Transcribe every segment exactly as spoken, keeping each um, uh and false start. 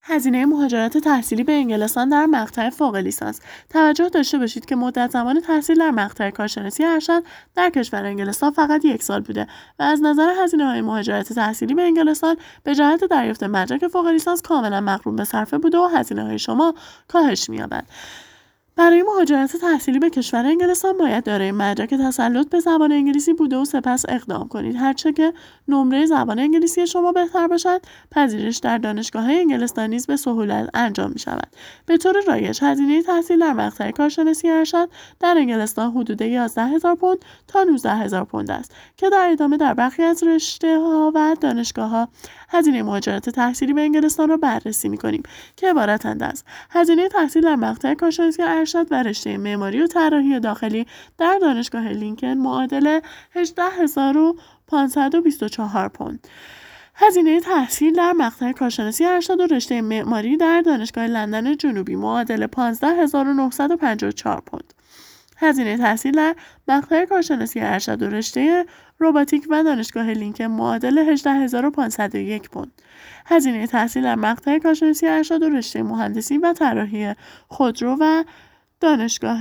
هزینه مهاجرت تحصیلی به انگلستان در مقطع فوق لیسانس. توجه داشته باشید که مدت زمان تحصیل در مقطع کارشناسی ارشد در کشور انگلستان فقط یک سال بوده و از نظر هزینه‌های مهاجرت تحصیلی به انگلستان به جهت دریافت مدرک فوق لیسانس کاملا مغروم به صرفه بوده و هزینه‌های شما کاهش می‌یابد. برای مهاجرت تحصیلی به کشور انگلستان باید دارای مدرک تسلط به زبان انگلیسی بوده و سپس اقدام کنید. هرچه که نمره زبان انگلیسی شما بهتر باشد، پذیرش در دانشگاه‌های انگلستان نیز به سهولت انجام می‌شود. به طور رایج هزینه تحصیل در مقطع کارشناسی ارشد در انگلستان حدود یازده هزار پوند تا نوزده هزار پوند است که در ادامه در برخی از رشته‌ها و دانشگاه‌ها هزینه مهاجرت تحصیلی به انگلستان را بررسی می‌کنیم که عبارتند از هزینه تحصیل در مقطع کارشناسی ارشد و رشته معماری و طراحی داخلی در دانشگاه لینکن معادل هجده هزار و پانصد و بیست و چهار پوند. هزینه تحصیل در مقطع کارشناسی ارشد و رشته معماری در دانشگاه لندن جنوبی معادل پانزده هزار و نهصد و پنجاه و چهار پوند. هزینه تحصیل در مقطع کارشناسی ارشد و رشته روباتیک و دانشگاه لینکن معادل هجده هزار و پانصد و یک پوند. هزینه تحصیل در مقطع کارشناسی ارشد و رشته مهندسی و طراحی خودرو و دانشگاه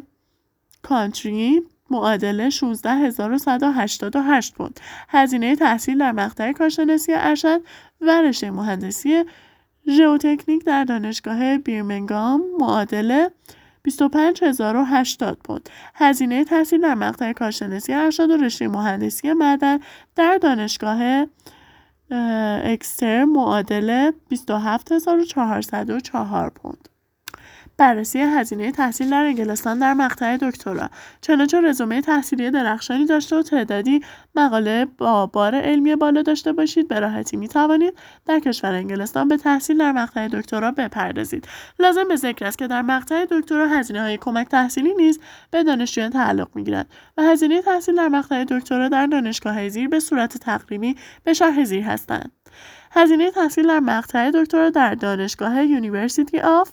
کانتری معادل شانزده هزار و صد و هشتاد و هشت پوند. هزینه تحصیل در مقطع کارشناسی ارشد و رشته مهندسی ژئوتکنیک در دانشگاه بیرمنگام معادل بیست و پنج هزار و هشتاد پوند. هزینه تحصیل در مقطع کارشناسی ارشد و رشته مهندسی معدن در دانشگاه اکستر معادل بیست و هفت هزار و چهارصد و چهار پوند. بررسی هزینه تحصیل در انگلستان در مقطع دکترا. چنانچه رزومه تحصیلی درخشانی داشته و تعدادی مقاله با بار علمی بالا داشته باشید، به راحتی می توانید در کشور انگلستان به تحصیل در مقطع دکترا بپردازید. لازم به ذکر است که در مقطع دکترا هزینه‌های کمک تحصیلی نیز به دانشجویان تعلق می‌گیرد و هزینه تحصیل در مقطع دکترا در دانشگاه زیر به صورت تقریبی به شرح زیر هستند. هزینه تحصیل در مقطع دکترا در دانشگاه یونیورسیتی آف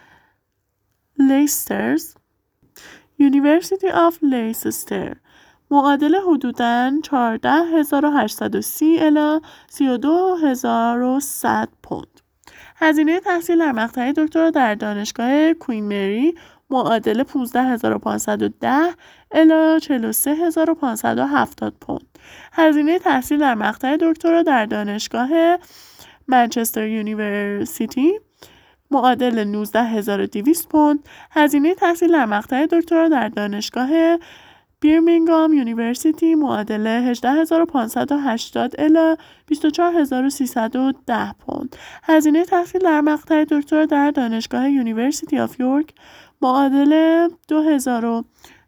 لیسترز یونیورسیتی آف لیستر معادل حدوداً چهارده هزار و هشتصد و سی الی سی و دو هزار و صد پوند. هزینه تحصیل در مقطع دکترا در دانشگاه کوین مری معادل پانزده هزار و پانصد و ده الی چهل و سه هزار و پانصد و هفتاد پوند. هزینه تحصیل در مقطع دکترا در دانشگاه منچستر یونیورسیتی معادل نوزده هزار و دویست پوند. هزینه تحصیل در مقطع دکترا در دانشگاه بیرمینگام یونیورسیتی معادل هجده هزار و پانصد و هشتاد الی بیست و چهار هزار و سیصد و ده پوند. هزینه تحصیل در مقطع دکترا در دانشگاه یونیورسیتی آف یورک معادل دو هزار و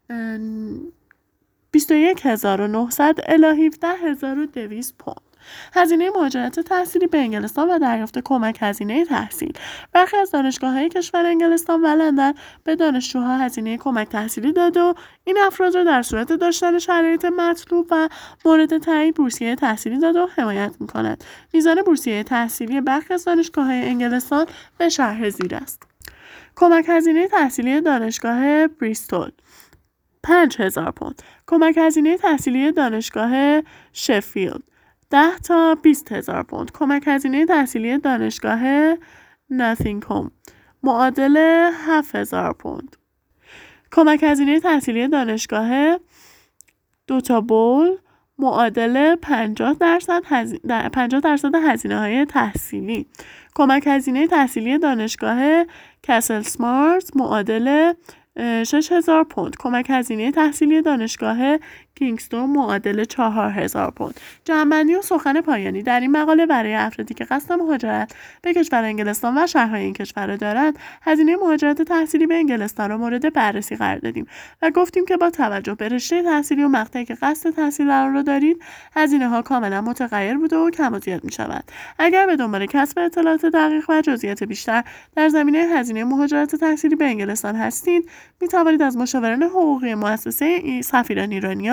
بیست و یک هزار و نهصد الی هفده هزار و دویست پوند. هزینه مهاجرت تحصیلی به انگلستان و دریافت کمک هزینه تحصیل. برخی از دانشگاه‌های کشور انگلستان و لندن به دانشجوها هزینه کمک تحصیلی داده و این افراد را در صورت داشتن شرایط مطلوب و مورد تعیین بورسیه تحصیلی داده و حمایت می‌کند. میزان بورسیه تحصیلی برخی از دانشگاه‌های انگلستان به شرح زیر است. کمک هزینه تحصیلی دانشگاه بریستول پنج هزار پوند. کمک هزینه تحصیلی دانشگاه شفیلد ده تا بیست هزار پوند. کمک هزینه تحصیلی دانشگاه ناتینگهام معادل هفت هزار پوند. کمک هزینه تحصیلی دانشگاه دوتا بول معادل پنجاه درصد هزینه پنجاه درصد هزینه‌های تحصیلی. کمک هزینه تحصیلی دانشگاه کسل سمارت معادل شش هزار پوند. کمک هزینه تحصیلی دانشگاه کینگستون معادل چهار هزار پوند. جمع‌بندی و سخن پایانی در این مقاله برای افرادی که قصد مهاجرت به کشور انگلستان و شهرهای این کشور را دارند، هزینه مهاجرت تحصیلی به انگلستان را مورد بررسی قرار دادیم و گفتیم که با توجه به رشته تحصیلی و مقطعی که قصد تحصیل آن را دارید، هزینه‌ها کاملا متغیر بوده و کم و زیاد می‌شود. اگر به دنبال کسب اطلاعات دقیق و جزئیات بیشتر در زمینه هزینه مهاجرت تحصیلی به انگلستان هستید، می توانید از مشاوران حقوقی مؤسسه سفیران ایرانیان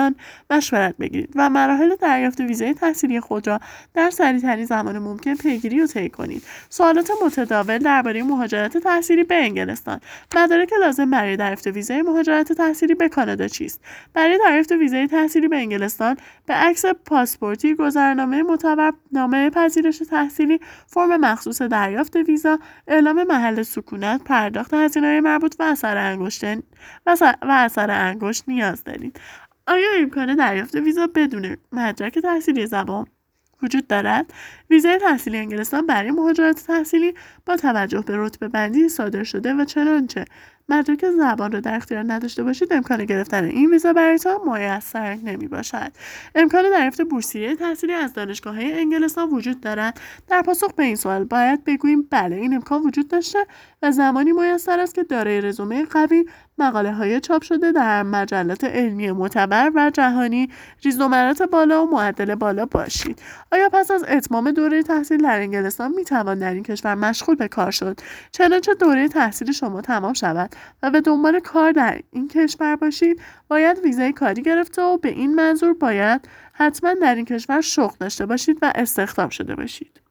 انگلستان مشورت بگیرید و مراحل دریافت ویزای تحصیلی خود را در سریعترین زمان ممکن پیگیری و طی کنید. سوالات متداول درباره مهاجرت تحصیلی به انگلستان. مدارک لازم برای دریافت ویزای مهاجرت تحصیلی به کانادا چیست؟ برای دریافت ویزای تحصیلی به انگلستان به عکس پاسپورتی، گذرنامه معتبر، نامه پذیرش تحصیلی، فرم مخصوص دریافت ویزا، اعلام محل سکونت، پرداخت هزینه‌های مربوط و اثر انگشت و اثر انگشت نیاز دارید. آیا امکان دریافت ویزا بدون مدرک تحصیلی زبان وجود دارد؟ ویزای تحصیلی انگلستان برای مهاجرت تحصیلی با توجه به رتبه بندی صادر شده و چنانچه مدرک زبان را در اختیار نداشته باشید امکان گرفتن این ویزا برایتان میسر نمی باشد. امکان دریافت بورسیه تحصیلی از دانشگاه‌های انگلستان وجود دارد؟ در پاسخ به این سوال باید بگوییم بله، این امکان وجود داشته و زمانی میسر است که دارای رزومه قوی، مقاله‌های چاپ شده در مجلات علمی معتبر و جهانی، ریزنمرات بالا و معدل بالا باشید. آیا پس از اتمام دوره تحصیل در انگلستان می توان در این کشور مشغول به کار شد؟ چنانچه دوره تحصیل شما تمام شود و به دنبال کار در این کشور باشید، باید ویزای کاری گرفته و به این منظور باید حتما در این کشور شغل داشته باشید و استخدام شده باشید.